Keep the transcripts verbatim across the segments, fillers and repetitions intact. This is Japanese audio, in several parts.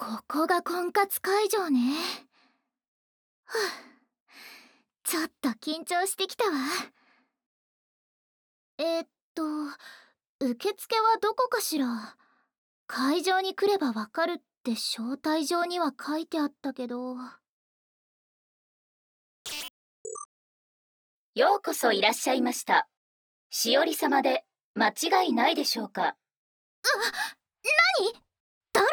ここが婚活会場ね。ふぅ、ちょっと緊張してきたわ。えーっと受付はどこかしら。会場に来ればわかるって招待状には書いてあったけど。 ようこそいらっしゃいました。しおり様で間違いないでしょうか。 あ、なに？誰？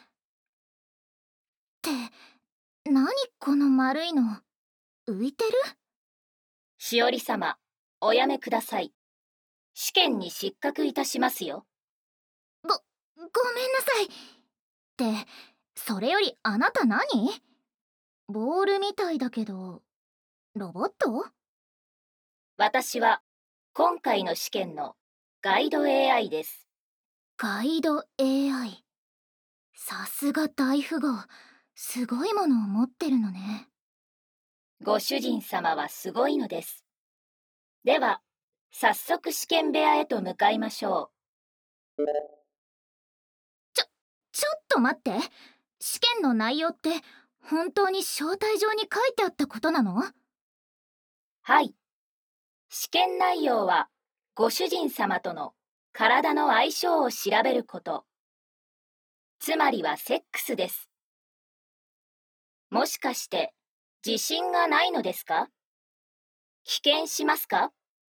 ってなにこの丸いの、浮いてる？ しおり様、おやめください。試験に失格いたしますよ。 ご、ごめんなさい。ってそれよりあなた何？ボールみたいだけどロボット？ 私は今回の試験のガイド エーアイ です。 ガイド エーアイ。さすが大富豪、すごいものを持ってるのね。 ご主人様はすごいのです。では早速試験部屋へと向かいましょう。 ちょ、ちょっと待って。試験の内容って本当に招待状に書いてあったことなの？ はい。試験内容はご主人様との体の相性を調べること。つまりはセックスです。もしかして自信がないのですか？棄権しますか？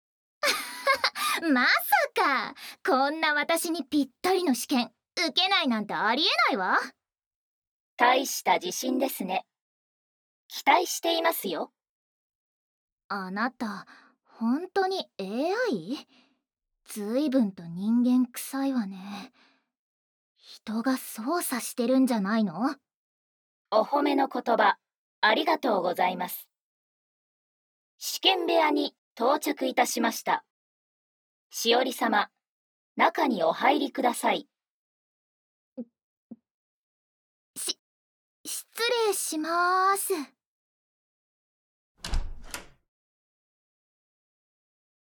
まさかこんな私にぴったりの試験受けないなんてありえないわ。 大した自信ですね。期待していますよ。 あなた本当に エーアイ？ ずいぶんと人間臭いわね。人が操作してるんじゃないの？ お褒めの言葉ありがとうございます。試験部屋に到着いたしました。しおり様、中にお入りください。 し、失礼しまーす。